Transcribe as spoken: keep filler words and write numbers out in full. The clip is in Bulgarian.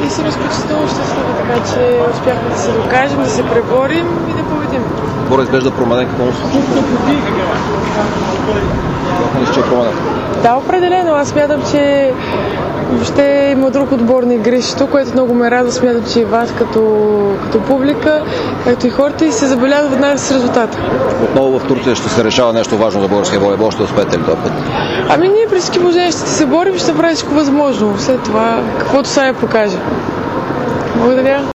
и съм изключително щастлива, така че успяхме да се докажем, да се преборим и да победим. Отбора изглежда променен, какво му се случва? Смятате ли, че е променен? Да, определено. Аз смятам, че въобще има друг отбор на игрището, което много ме радва. Смятам, че и вас като, като публика, както и хората, и се забелязва веднага с резултата. Отново в Турция ще се решава нещо важно за българския волейбол. Ще успеете ли този път? Ами ние при всички положения ще се борим и ще правим всичко възможно. След това, каквото сега покаже. Благодаря.